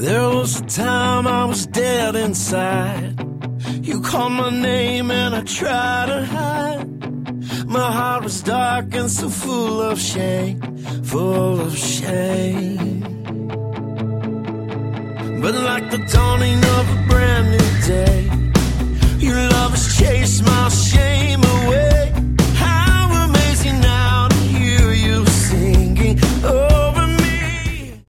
There was a time I was dead inside. You called my name and I tried to hide. My heart was dark and so full of shame, full of shame. But like the dawning of a brand new day, your love has chased my